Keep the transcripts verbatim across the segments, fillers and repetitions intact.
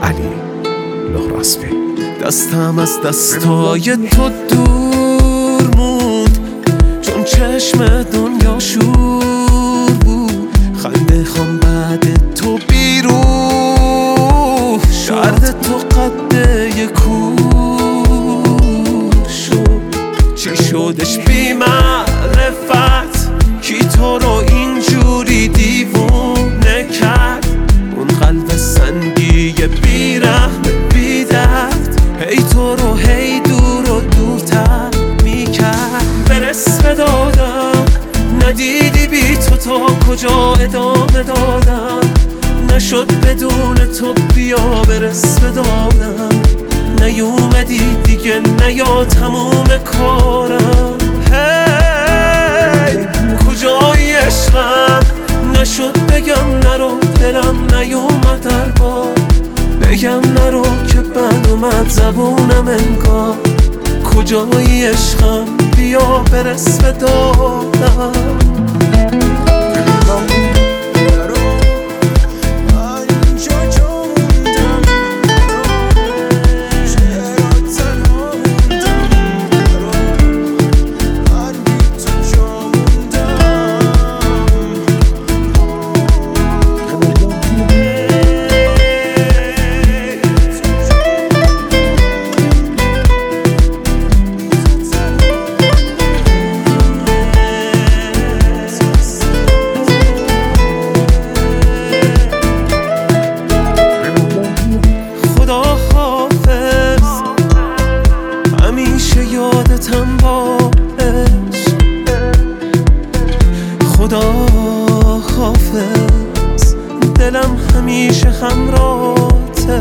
علی لهراسبی. دستم از دستای تو دور موند، چون چشم دنیا شور بود. خنده خام بعد تو بیروح شد، درد تو قده کور شد. چی شدش بی معرفت، کی تو رو اینجوری دیوونه کرد؟ اون قلب سنگی بی رحم بی درد، هی تو رو هی دور و دورتر میکرد. برس به دادم ندیدی بی تو تا کجا ادامه دادم. نشد بدون تو بیا برس به دادم. نیومدی دیگه نیا تموم کارم. هی کجای عشقم؟ نشد بگم نرو، دلم نیومد در بار. بگم نرو که بد اومد زبونم انگار. کجای عشقم؟ بیا برس به دادم. یادتم با عشق، خدا حافظ. دلم همیشه همراهته،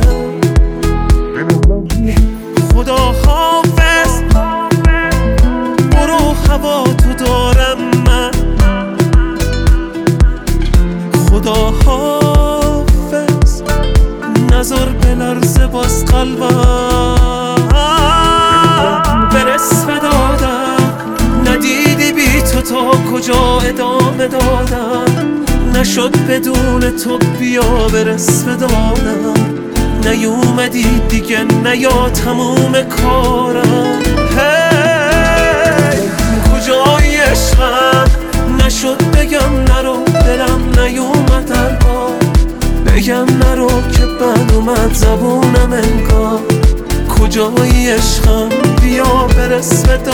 خدا حافظ. برو هوا تو دارم من، خدا حافظ. نظر بلرزه باز قلبم. برس به دادم ندیدی بی تو تا کجا ادامه دادم. نشد بدون تو بیا برس به دادم. نیومدی دیگه نیا تموم کارم. هی کجای عشقم؟ نشد بگم نرو، دلم نیومد در بار. بگم نرو که بد اومد زبونم انگار. کجای عشقم؟ بیا برس به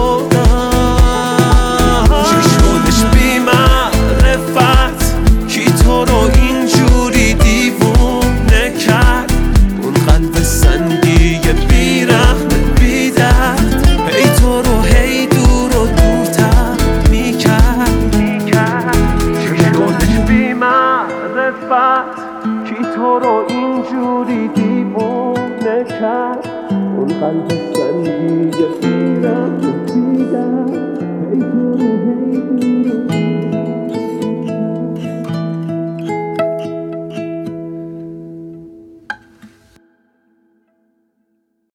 دادم. چی شدش بی معرفت، کی تو رو اینجوری دیوونه کرد؟ اون قلب سنگی بی رحم بی درد، هی تو رو هی دور و دورتر میکرد. چی شدش بی معرفت، کی تو رو اینجوری دیوونه کرد؟ اون قلب سنگی بی رحم